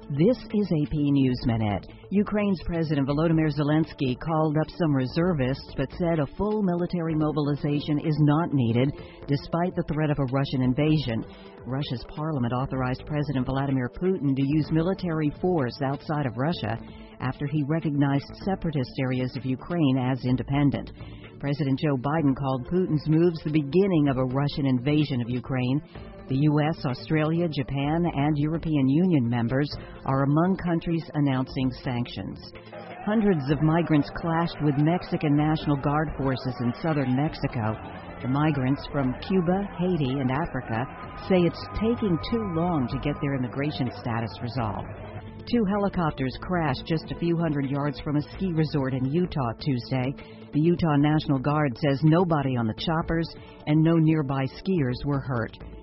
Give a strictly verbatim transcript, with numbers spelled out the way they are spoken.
This is A P News Minute. Ukraine's President Volodymyr Zelensky called up some reservists but said a full military mobilization is not needed despite the threat of a Russian invasion. Russia's parliament authorized President Vladimir Putin to use military force outside of Russia after he recognized separatist areas of Ukraine as independent. President Joe Biden called Putin's moves the beginning of a Russian invasion of Ukraine. The U S, Australia, Japan, and European Union members are among countries announcing sanctions. Hundreds of migrants clashed with Mexican National Guard forces in southern Mexico. The migrants from Cuba, Haiti, and Africa say it's taking too long to get their immigration status resolved. Two helicopters crashed just a few hundred yards from a ski resort in Utah Tuesday. The Utah National Guard says nobody on the choppers and no nearby skiers were hurt.